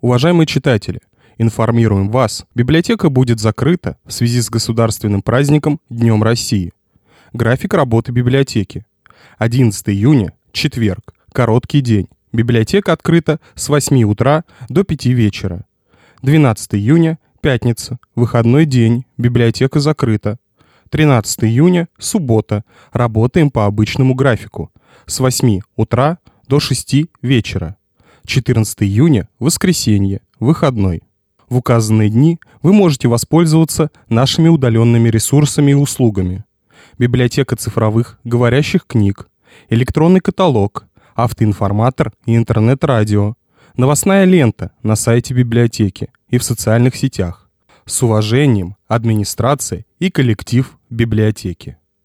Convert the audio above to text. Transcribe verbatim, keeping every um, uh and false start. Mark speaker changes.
Speaker 1: Уважаемые читатели, информируем вас, библиотека будет закрыта в связи с государственным праздником Днем России. График работы библиотеки. одиннадцатого июня, четверг, короткий день. Библиотека открыта с восьми утра до пяти вечера. двенадцатого июня, пятница, выходной день, библиотека закрыта. тринадцатого июня, суббота, работаем по обычному графику, с восьми утра до шести вечера. четырнадцатого июня, воскресенье, выходной. В указанные дни вы можете воспользоваться нашими удаленными ресурсами и услугами. Библиотека цифровых говорящих книг, электронный каталог, автоинформатор и интернет-радио, новостная лента на сайте библиотеки и в социальных сетях. С уважением, администрация и коллектив библиотеки.